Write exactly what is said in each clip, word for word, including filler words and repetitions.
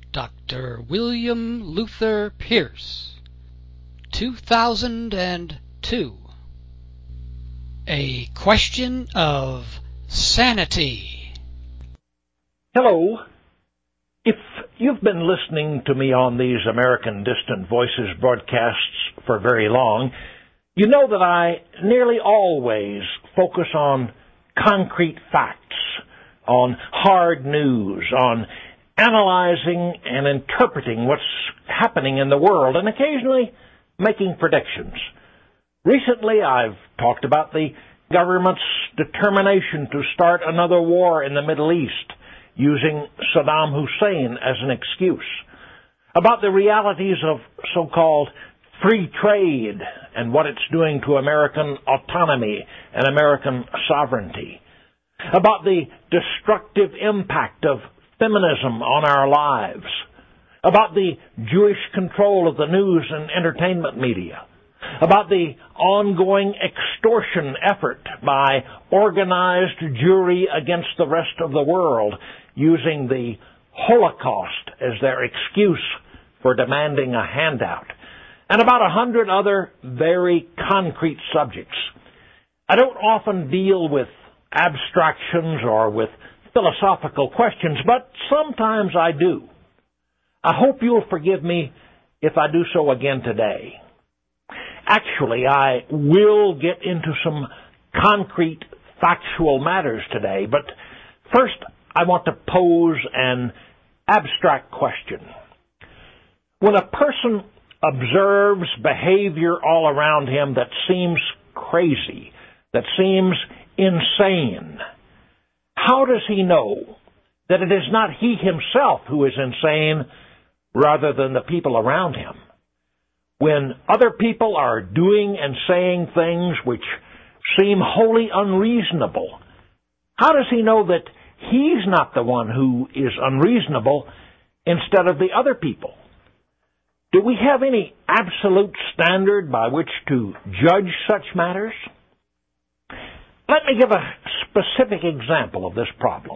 Doctor William Luther Pierce, two thousand two. A Question of Sanity. Hello. If you've been listening to me on these American Distant Voices broadcasts for very long, you know that I nearly always focus on concrete facts, on hard news, on analyzing and interpreting what's happening in the world, and occasionally making predictions. Recently, I've talked about the government's determination to start another war in the Middle East, using Saddam Hussein as an excuse, about the realities of so-called free trade and what it's doing to American autonomy and American sovereignty, about the destructive impact of feminism on our lives, about the Jewish control of the news and entertainment media, about the ongoing extortion effort by organized Jewry against the rest of the world, using the Holocaust as their excuse for demanding a handout, and about a hundred other very concrete subjects. I don't often deal with abstractions or with philosophical questions, but sometimes I do. I hope you'll forgive me if I do so again today. Actually, I will get into some concrete, factual matters today, but first I want to pose an abstract question. When a person observes behavior all around him that seems crazy, that seems insane, how does he know that it is not he himself who is insane rather than the people around him? When other people are doing and saying things which seem wholly unreasonable, how does he know that he's not the one who is unreasonable instead of the other people? Do we have any absolute standard by which to judge such matters? Let me give a specific example of this problem.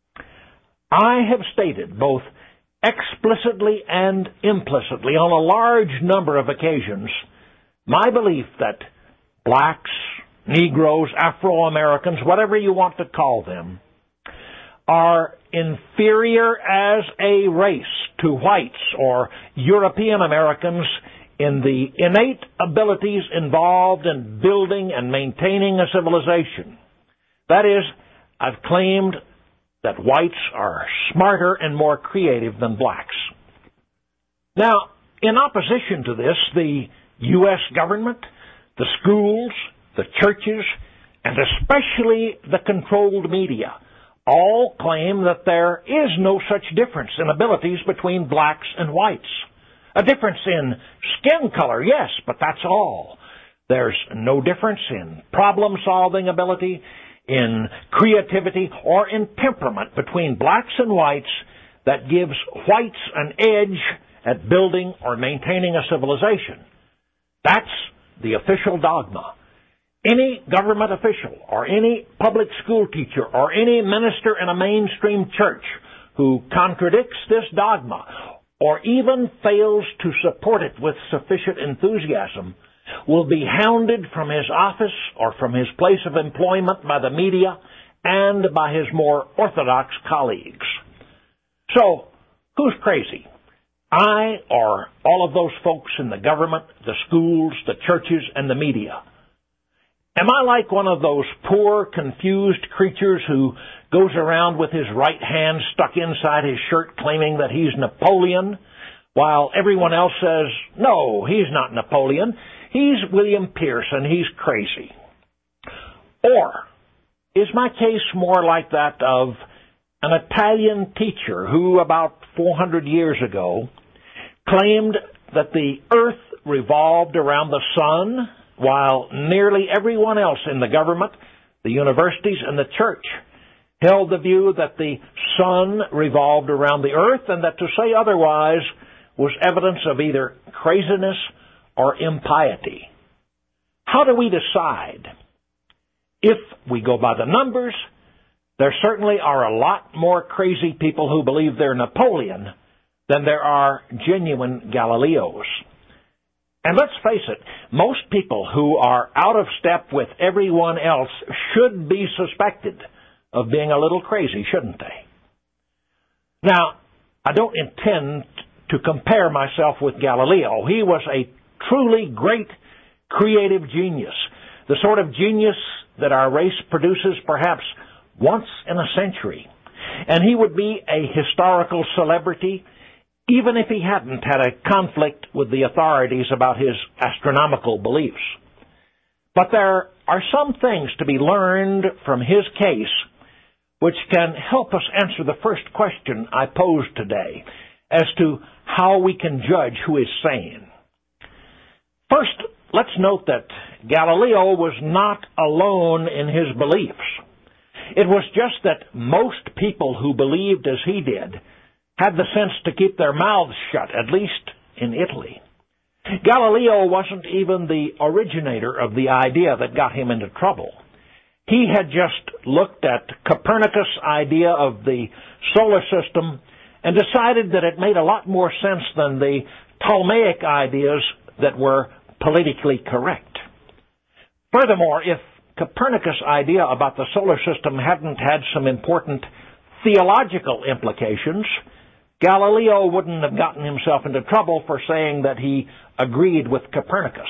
I have stated both explicitly and implicitly on a large number of occasions my belief that blacks, Negroes, Afro-Americans, whatever you want to call them, are inferior as a race to whites or European Americans in the innate abilities involved in building and maintaining a civilization. That is, I've claimed that whites are smarter and more creative than blacks. Now, in opposition to this, the U S government, the schools, the churches, and especially the controlled media all claim that there is no such difference in abilities between blacks and whites. A difference in skin color, yes, but that's all. There's no difference in problem-solving ability, in creativity, or in temperament between blacks and whites that gives whites an edge at building or maintaining a civilization. That's the official dogma. Any government official or any public school teacher or any minister in a mainstream church who contradicts this dogma or even fails to support it with sufficient enthusiasm will be hounded from his office or from his place of employment by the media and by his more orthodox colleagues. So, who's crazy? I or all of those folks in the government, the schools, the churches, and the media? Am I like one of those poor, confused creatures who goes around with his right hand stuck inside his shirt claiming that he's Napoleon, while everyone else says, no, he's not Napoleon, he's William Pierce and he's crazy? Or is my case more like that of an Italian teacher who, about four hundred years ago, claimed that the earth revolved around the sun, while nearly everyone else in the government, the universities, and the church held the view that the sun revolved around the earth, and that to say otherwise was evidence of either craziness or impiety? How do we decide? If we go by the numbers, there certainly are a lot more crazy people who believe they're Napoleon than there are genuine Galileos. And let's face it, most people who are out of step with everyone else should be suspected of being a little crazy, shouldn't they? Now, I don't intend to compare myself with Galileo. He was a truly great creative genius, the sort of genius that our race produces perhaps once in a century. And he would be a historical celebrity even if he hadn't had a conflict with the authorities about his astronomical beliefs. But there are some things to be learned from his case which can help us answer the first question I posed today as to how we can judge who is sane. First, let's note that Galileo was not alone in his beliefs. It was just that most people who believed as he did had the sense to keep their mouths shut, at least in Italy. Galileo wasn't even the originator of the idea that got him into trouble. He had just looked at Copernicus' idea of the solar system and decided that it made a lot more sense than the Ptolemaic ideas that were politically correct. Furthermore, if Copernicus' idea about the solar system hadn't had some important theological implications, Galileo wouldn't have gotten himself into trouble for saying that he agreed with Copernicus.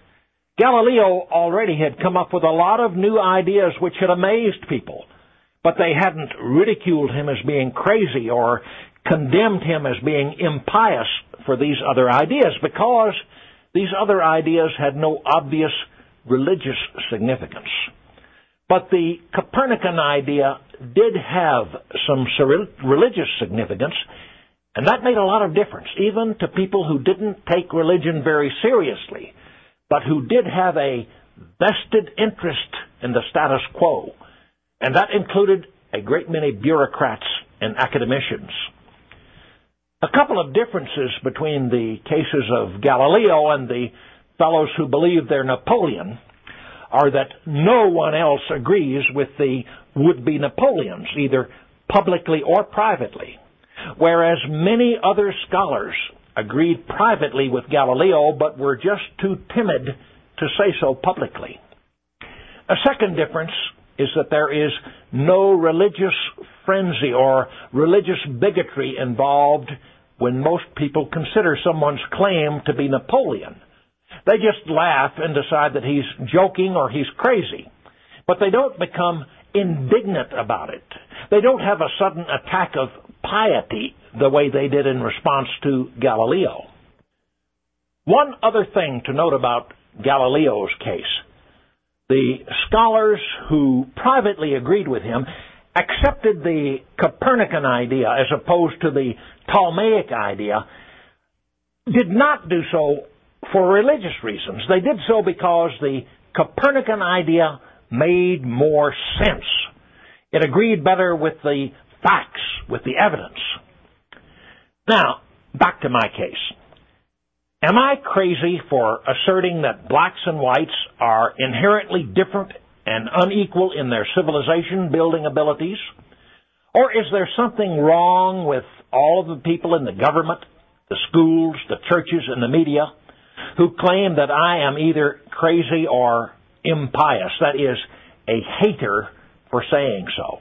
Galileo already had come up with a lot of new ideas which had amazed people, but they hadn't ridiculed him as being crazy or condemned him as being impious for these other ideas, because these other ideas had no obvious religious significance. But the Copernican idea did have some religious significance, and that made a lot of difference, even to people who didn't take religion very seriously, but who did have a vested interest in the status quo, and that included a great many bureaucrats and academicians. A couple of differences between the cases of Galileo and the fellows who believe they're Napoleon are that no one else agrees with the would-be Napoleons, either publicly or privately, whereas many other scholars agreed privately with Galileo but were just too timid to say so publicly. A second difference is that there is no religious frenzy or religious bigotry involved when most people consider someone's claim to be Napoleon. They just laugh and decide that he's joking or he's crazy, but they don't become indignant about it. They don't have a sudden attack of piety the way they did in response to Galileo. One other thing to note about Galileo's case: the scholars who privately agreed with him accepted the Copernican idea as opposed to the Ptolemaic idea, did not do so for religious reasons. They did so because the Copernican idea made more sense. It agreed better with the facts, with the evidence. Now, back to my case. Am I crazy for asserting that blacks and whites are inherently different and unequal in their civilization-building abilities? Or is there something wrong with all of the people in the government, the schools, the churches, and the media who claim that I am either crazy or impious, that is, a hater for saying so?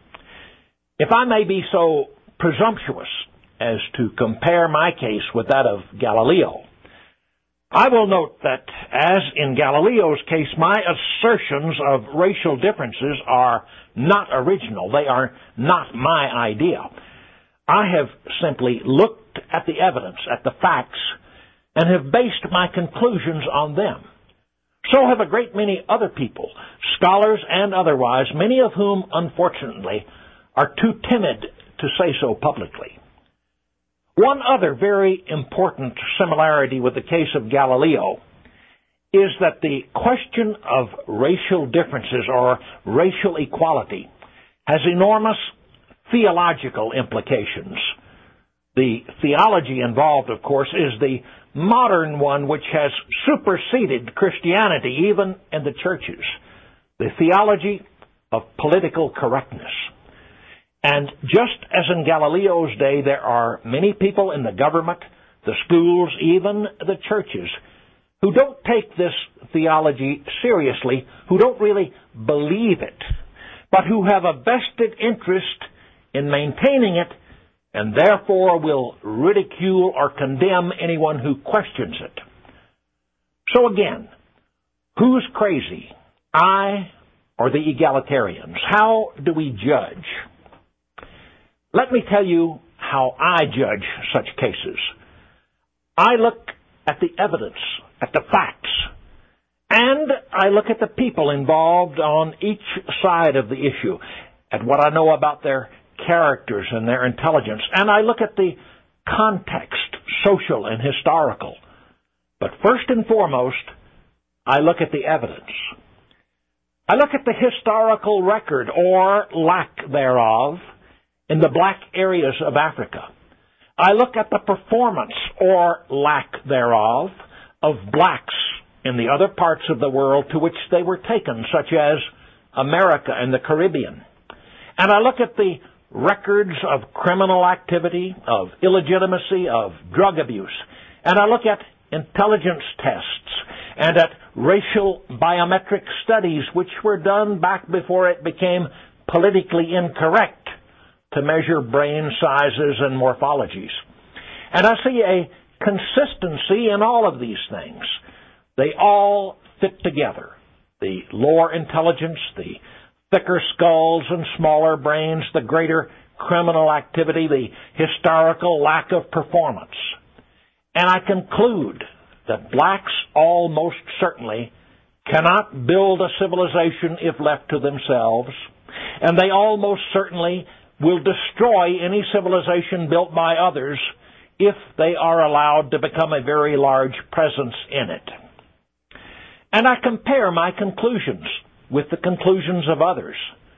If I may be so presumptuous as to compare my case with that of Galileo, I will note that, as in Galileo's case, my assertions of racial differences are not original. They are not my idea. I have simply looked at the evidence, at the facts, and have based my conclusions on them. So have a great many other people, scholars and otherwise, many of whom, unfortunately, are too timid to say so publicly. One other very important similarity with the case of Galileo is that the question of racial differences or racial equality has enormous theological implications. The theology involved, of course, is the modern one which has superseded Christianity even in the churches, the theology of political correctness. And just as in Galileo's day, there are many people in the government, the schools, even the churches, who don't take this theology seriously, who don't really believe it, but who have a vested interest in maintaining it, and therefore will ridicule or condemn anyone who questions it. So again, who's crazy? I or the egalitarians? How do we judge? Let me tell you how I judge such cases. I look at the evidence, at the facts, and I look at the people involved on each side of the issue, at what I know about their characters and their intelligence, and I look at the context, social and historical. But first and foremost, I look at the evidence. I look at the historical record, or lack thereof, in the black areas of Africa. I look at the performance, or lack thereof, of blacks in the other parts of the world to which they were taken, such as America and the Caribbean. And I look at the records of criminal activity, of illegitimacy, of drug abuse. And I look at intelligence tests and at racial biometric studies which were done back before it became politically incorrect to measure brain sizes and morphologies. And I see a consistency in all of these things. They all fit together. The lower intelligence, the thicker skulls and smaller brains, the greater criminal activity, the historical lack of performance. And I conclude that blacks almost certainly cannot build a civilization if left to themselves, and they almost certainly will destroy any civilization built by others if they are allowed to become a very large presence in it. And I compare my conclusions with the conclusions of others.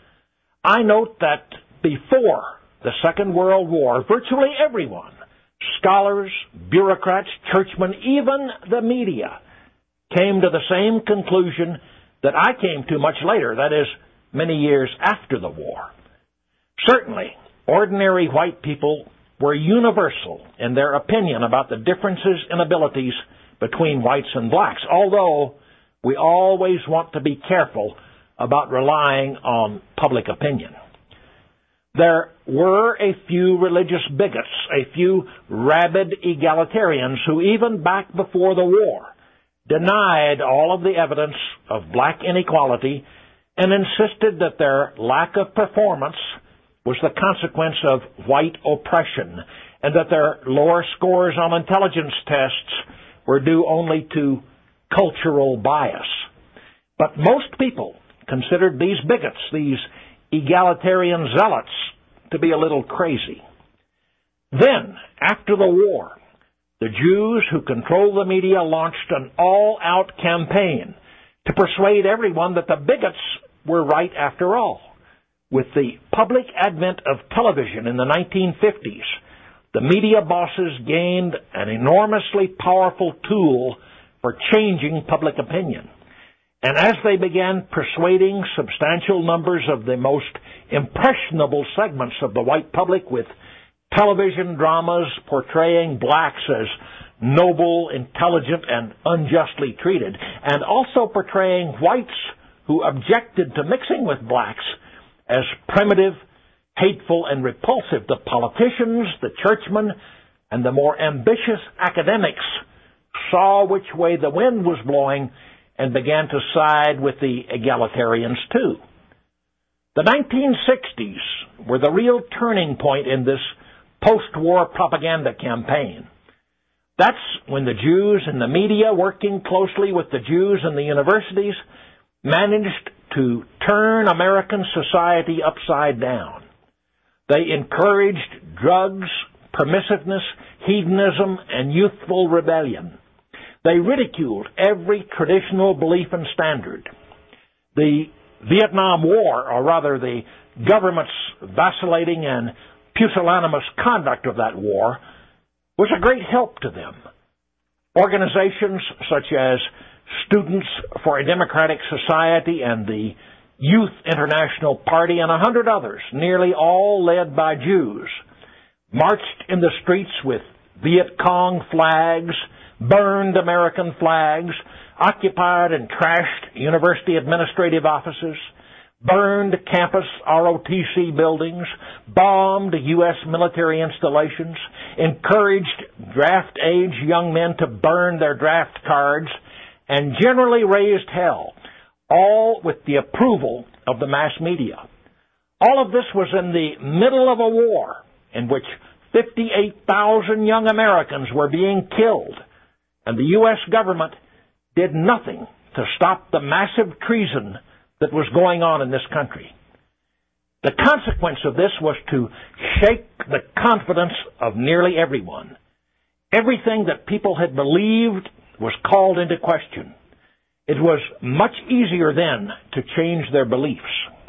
I note that before the Second World War, virtually everyone, scholars, bureaucrats, churchmen, even the media, came to the same conclusion that I came to much later, that is, many years after the war. Certainly, ordinary white people were universal in their opinion about the differences in abilities between whites and blacks, although we always want to be careful about relying on public opinion. There were a few religious bigots, a few rabid egalitarians who even back before the war denied all of the evidence of black inequality and insisted that their lack of performance was the consequence of white oppression and that their lower scores on intelligence tests were due only to cultural bias. But most people considered these bigots, these egalitarian zealots, to be a little crazy. Then, after the war, the Jews who controlled the media launched an all-out campaign to persuade everyone that the bigots were right after all. With the public advent of television in the nineteen fifties, the media bosses gained an enormously powerful tool for changing public opinion. And as they began persuading substantial numbers of the most impressionable segments of the white public with television dramas portraying blacks as noble, intelligent, and unjustly treated, and also portraying whites who objected to mixing with blacks as primitive, hateful, and repulsive, the politicians, the churchmen, and the more ambitious academics saw which way the wind was blowing and began to side with the egalitarians too. The nineteen sixties were the real turning point in this post-war propaganda campaign. That's when the Jews in the media, working closely with the Jews in the universities, managed to turn American society upside down. They encouraged drugs, permissiveness, hedonism, and youthful rebellion. They ridiculed every traditional belief and standard. The Vietnam War, or rather the government's vacillating and pusillanimous conduct of that war, was a great help to them. Organizations such as Students for a Democratic Society and the Youth International Party, and a hundred others, nearly all led by Jews, marched in the streets with Viet Cong flags, burned American flags, occupied and trashed university administrative offices, burned campus R O T C buildings, bombed U S military installations, encouraged draft-age young men to burn their draft cards, and generally raised hell, all with the approval of the mass media. All of this was in the middle of a war in which fifty-eight thousand young Americans were being killed, and the U S government did nothing to stop the massive treason that was going on in this country. The consequence of this was to shake the confidence of nearly everyone. Everything that people had believed was called into question. It was much easier then to change their beliefs.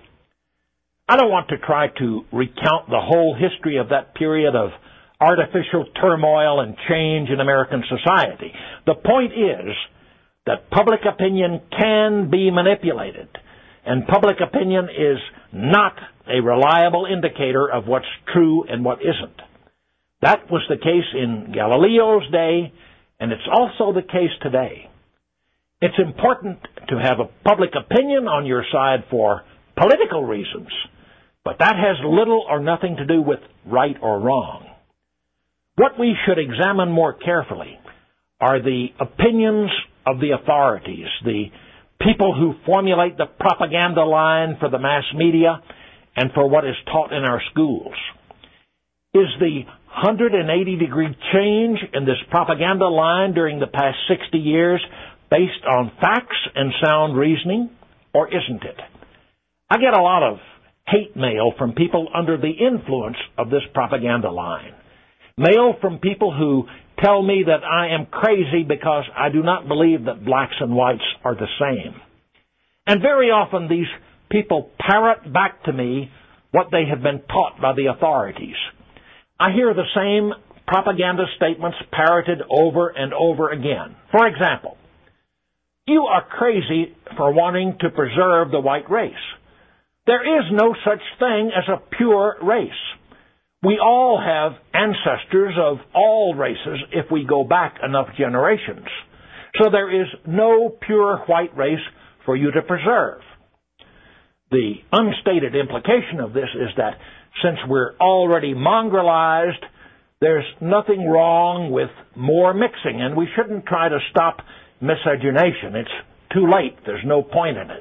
I don't want to try to recount the whole history of that period of artificial turmoil and change in American society. The point is that public opinion can be manipulated, and public opinion is not a reliable indicator of what's true and what isn't. That was the case in Galileo's day, and it's also the case today. It's important to have a public opinion on your side for political reasons, but that has little or nothing to do with right or wrong. What we should examine more carefully are the opinions of the authorities, the people who formulate the propaganda line for the mass media and for what is taught in our schools. Is the one hundred eighty degree change in this propaganda line during the past sixty years based on facts and sound reasoning, or isn't it? I get a lot of hate mail from people under the influence of this propaganda line. Mail from people who tell me that I am crazy because I do not believe that blacks and whites are the same. And very often these people parrot back to me what they have been taught by the authorities. I hear the same propaganda statements parroted over and over again. For example, you are crazy for wanting to preserve the white race. There is no such thing as a pure race. We all have ancestors of all races if we go back enough generations. So there is no pure white race for you to preserve. The unstated implication of this is that since we're already mongrelized, there's nothing wrong with more mixing, and we shouldn't try to stop miscegenation. It's too late. There's no point in it.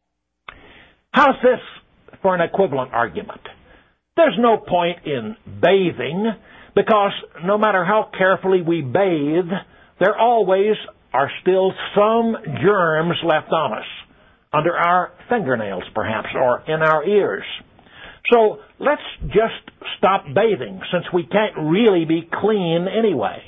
How's this for an equivalent argument? There's no point in bathing, because no matter how carefully we bathe, there always are still some germs left on us, under our fingernails perhaps, or in our ears. So let's just stop bathing, since we can't really be clean anyway.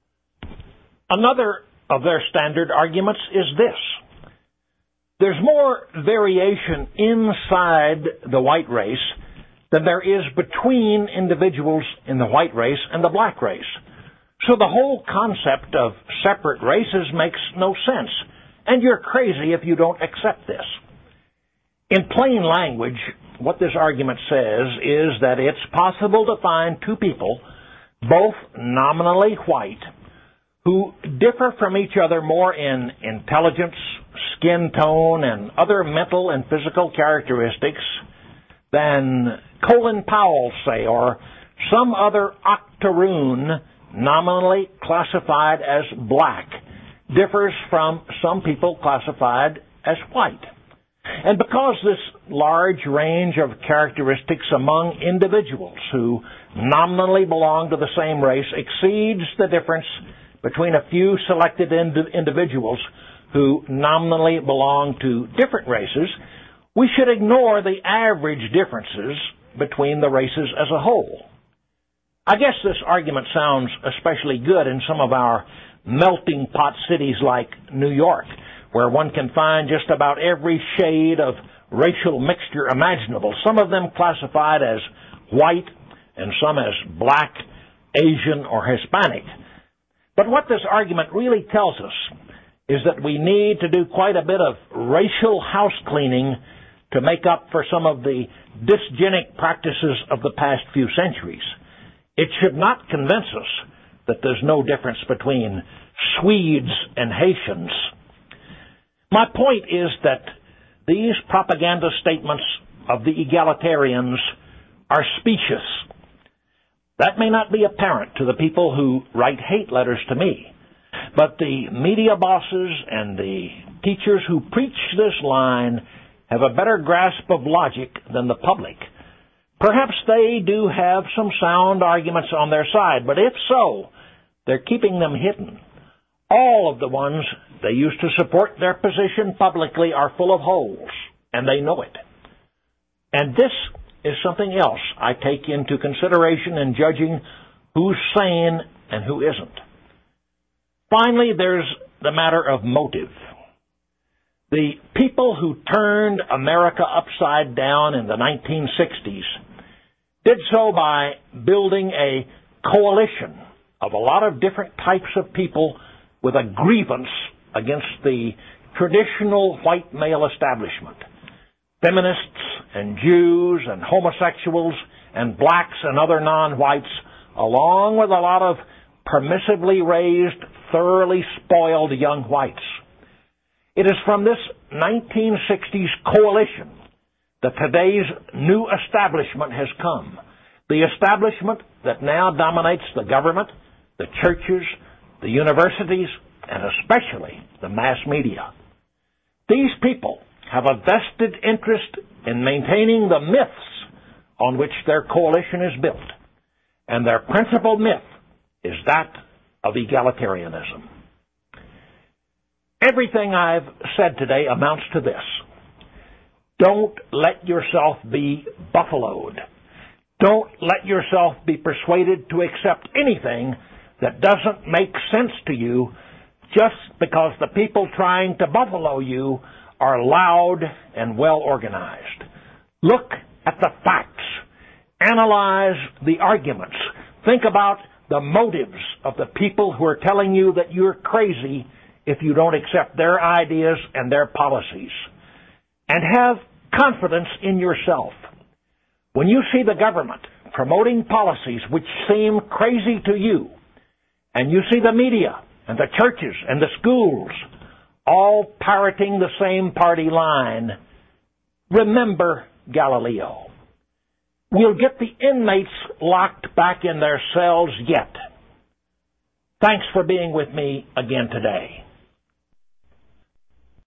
Another of their standard arguments is this. There's more variation inside the white race than there is between individuals in the white race and the black race. So the whole concept of separate races makes no sense, and you're crazy if you don't accept this. In plain language, what this argument says is that it's possible to find two people, both nominally white, who differ from each other more in intelligence, skin tone, and other mental and physical characteristics than Colin Powell, say, or some other octoroon nominally classified as black differs from some people classified as white. And because this large range of characteristics among individuals who nominally belong to the same race exceeds the difference between a few selected ind- individuals who nominally belong to different races, we should ignore the average differences between the races as a whole. I guess this argument sounds especially good in some of our melting pot cities like New York, where one can find just about every shade of racial mixture imaginable, some of them classified as white and some as black, Asian, or Hispanic. But what this argument really tells us is that we need to do quite a bit of racial house cleaning to make up for some of the dysgenic practices of the past few centuries. It should not convince us that there's no difference between Swedes and Haitians. My point is that these propaganda statements of the egalitarians are specious. That may not be apparent to the people who write hate letters to me, but the media bosses and the teachers who preach this line have a better grasp of logic than the public. Perhaps they do have some sound arguments on their side, but if so, they're keeping them hidden. All of the ones they use to support their position publicly are full of holes, and they know it. And this is something else I take into consideration in judging who's sane and who isn't. Finally, there's the matter of motive. The people who turned America upside down in the nineteen sixties did so by building a coalition of a lot of different types of people with a grievance against the traditional white male establishment. Feminists and Jews and homosexuals and blacks and other non-whites, along with a lot of permissively raised, thoroughly spoiled young whites. It is from this nineteen sixties coalition that today's new establishment has come. The establishment that now dominates the government, the churches, the universities, and especially the mass media. These people have a vested interest in maintaining the myths on which their coalition is built. And their principal myth is that of egalitarianism. Everything I've said today amounts to this. Don't let yourself be buffaloed. Don't let yourself be persuaded to accept anything that doesn't make sense to you just because the people trying to buffalo you are loud and well organized. Look at the facts. Analyze the arguments. Think about the motives of the people who are telling you that you're crazy if you don't accept their ideas and their policies. And have confidence in yourself. When you see the government promoting policies which seem crazy to you, and you see the media and the churches and the schools all parroting the same party line, remember Galileo. We'll get the inmates locked back in their cells yet. Thanks for being with me again today.